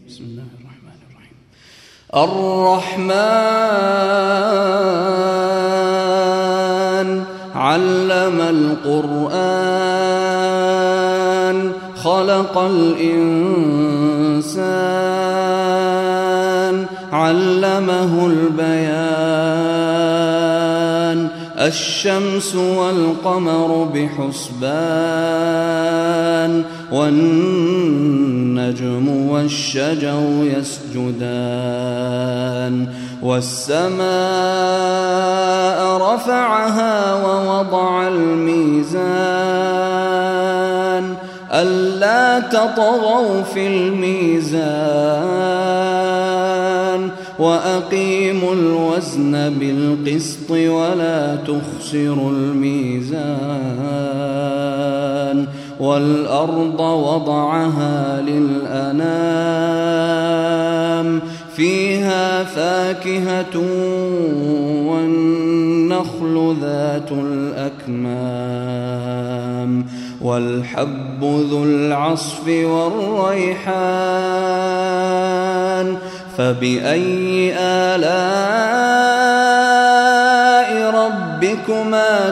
بسم الله الرحمن الرحيم. الرحمن علم القرآن خلق الإنسان علمه البيان الشمس والقمر بحسبان والنجم والشجر يسجدان والسماء رفعها ووضع الميزان ألا تطغوا في الميزان وأقيموا الوزن بالقسط ولا تخسروا الميزان والأرض وضعها للأنام فيها فاكهة والنخل ذات الأكمام والحب ذو العصف والريحان فبأي آلاء ربكما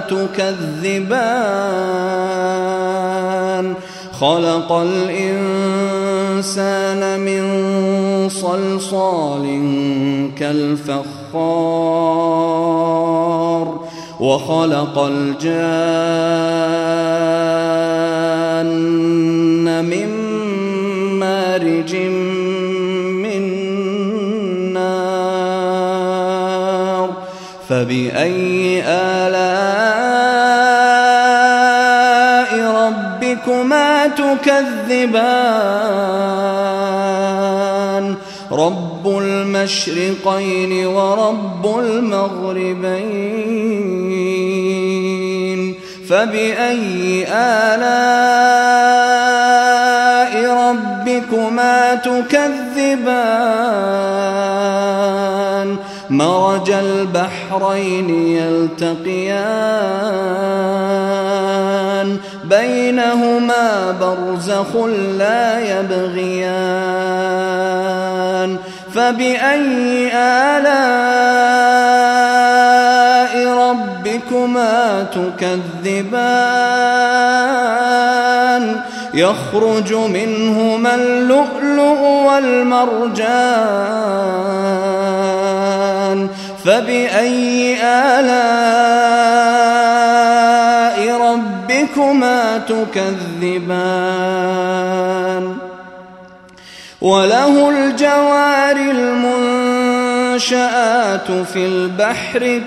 تكذبان خلق الإنسان من صلصال كالفخار وخلق الجان من مارج من نار فبأي آلاء ربكما تكذبان رب المشرقين ورب المغربين فبأي آلاء ربكما تكذبان مرج البحرين يلتقيان بينهما برزخ لا يبغيان فبأي آلاء ربكما تكذبان يخرج منهما اللؤلؤ والمرجان فبأي آلاء ربكما تكذبان وله الجوار المنشآت في البحر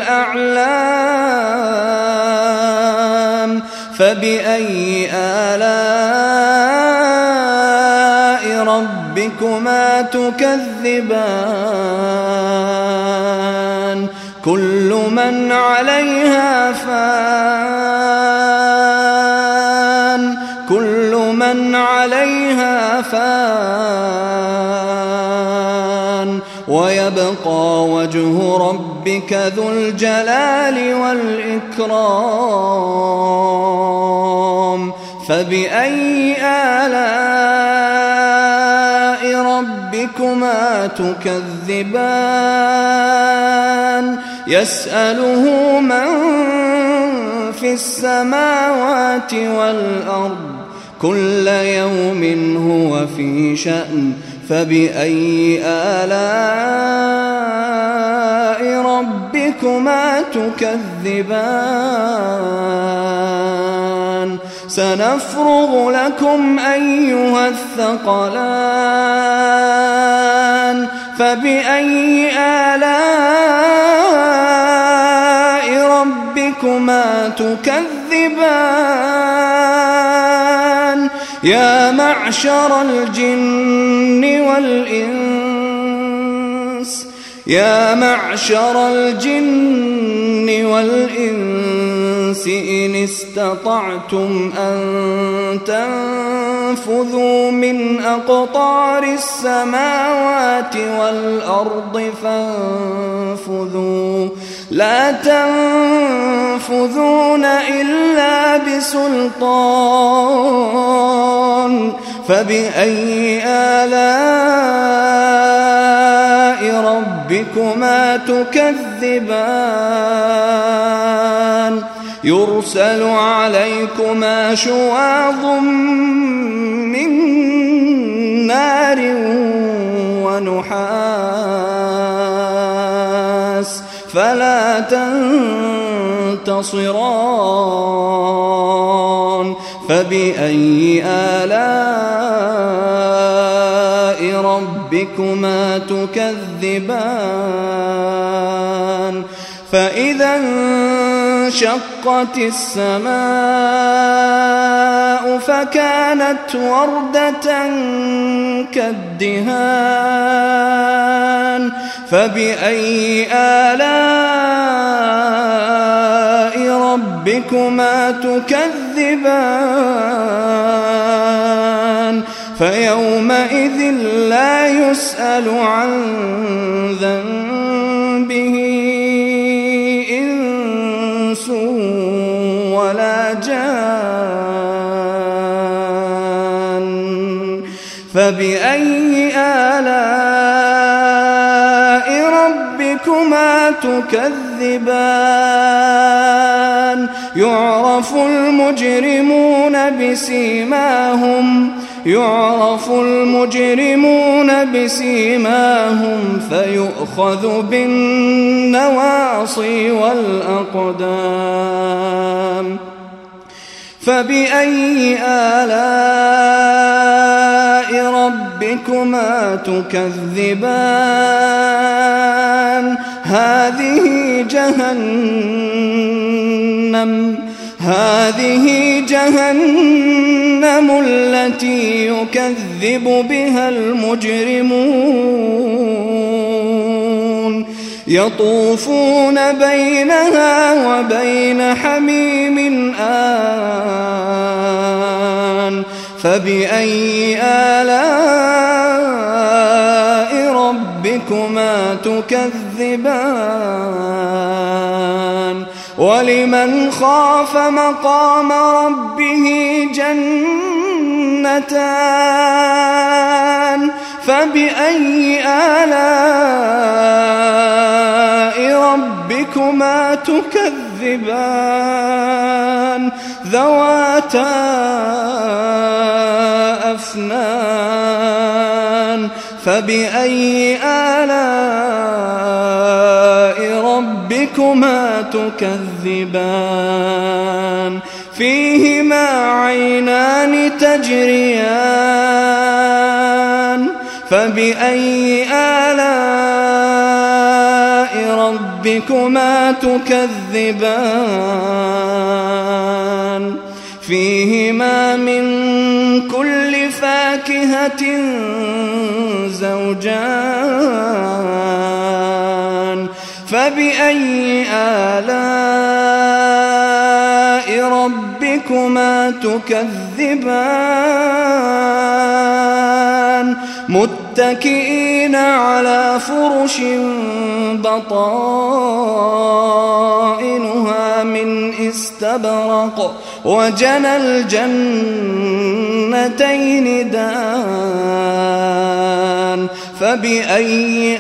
كالأعلام فبأي آلاء ربكما تكذبان كل من عليها فان كل من عليها فان ويبقى وجه ربك ذو الجلال والإكرام فبأي آلاء ربكما تكذبان يسأله من في السماوات والأرض كل يوم هو في شأن فبأي آلاء ربكما تكذبان سنفرغ لكم أيها الثقلان فبأي آلاء ربكما تكذبان يا معشر الجن والإنس إن استطعتم أن تنفذوا من أقطار السماوات والأرض فانفذوا لا تنفذون إلا بسلطان فبأي آلاء ربكما تكذبان يرسل عليكما شواظ من نار ونحاس فلا تنتصران فبأي آلاء ربكما تكذبان فإذا انشقت السماء فكانت وردة كالدهان فبأي آلاء ربكما تكذبان فيومئذ لا يسأل عن ذنبه إنس ولا جان فبأي آلاء ربكما تكذبان يعرف المجرمون بسيماهم فيؤخذ بالنواصي والأقدام فبأي آلاء ربكما تكذبان هذه جهنم التي يكذب بها المجرمون يطوفون بينها وبين حميم آن فبأي آلاء ربكما تكذبان ولمن خاف مقام ربه جنتان فبأي آلاء ربكما تكذبان ذواتا أفنان فبأي آلاء ربكما تكذبان فيهما عينان تجريان فبأي آلاء ربكما تكذبان فيهما من كل فاكهة زوجان فبأي آلاء ربكما تكذبان متكئين على فرش بطائنها من استبرق وجنى الجنتين دان فبأي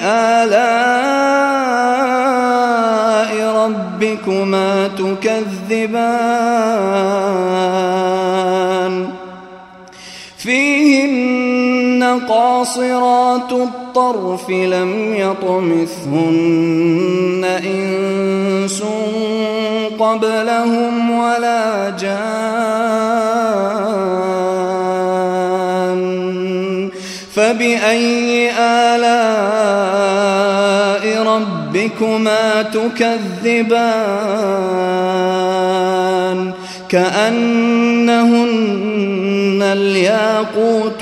آلاء ربكما تكذبان فيهن قاصرات الطرف لم يطمثهن إنس قبلهم ولا جان فبأي آلاء ربكما تكذبان كأنهن الياقوت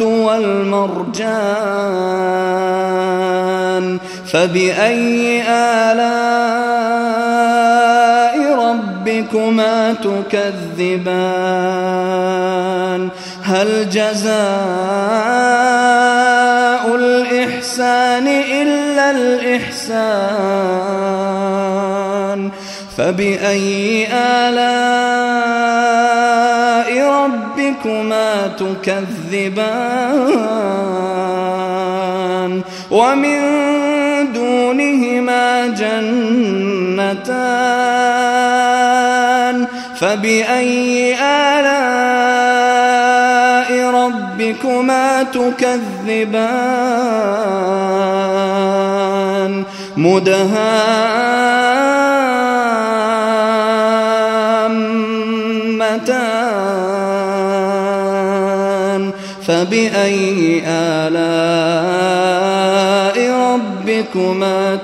والمرجان فبأي آلاء ربكما تكذبان هل جزاء الإحسان إلا الإحسان فبأي آلاء ربكما تكذبان ومن دونهما جنتان فبأي آلاء ربكما تكذبان مدهامتان فبأي آلاء ربكما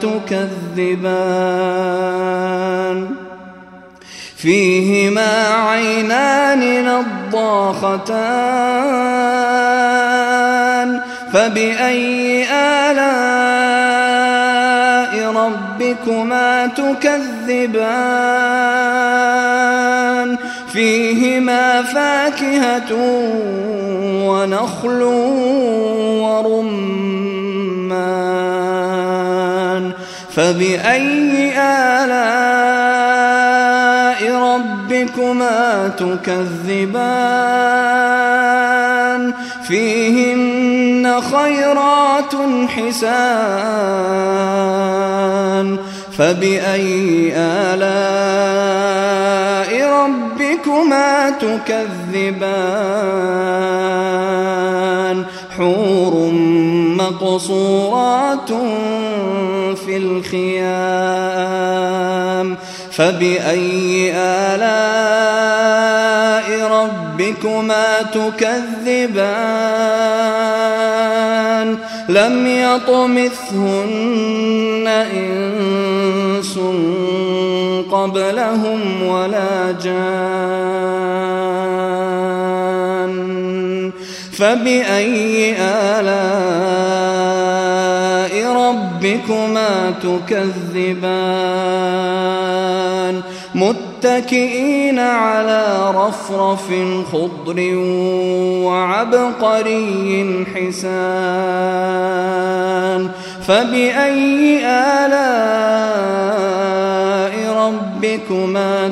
تكذبان فيهما عينان نضاختان فبأي آلاء ربكما تكذبان فيهما فاكهة ونخل ورمان فبأي آلاء ربكما تكذبان فيهن خيرات حسان فبأي آلاء ربكما تكذبان حور مقصورات في الخيام فبأي آلاء ربكما تكذبان لم يطمثهن إنس قبلهم ولا جان فبأي آلاء ربكما تكذبان متكئين على رفرف خضر وعبقري حسان فبأي آلاء ربكما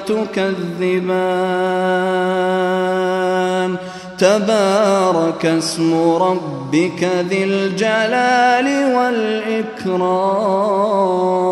تكذبان تبارك اسم ربك ذي الجلال والإكرام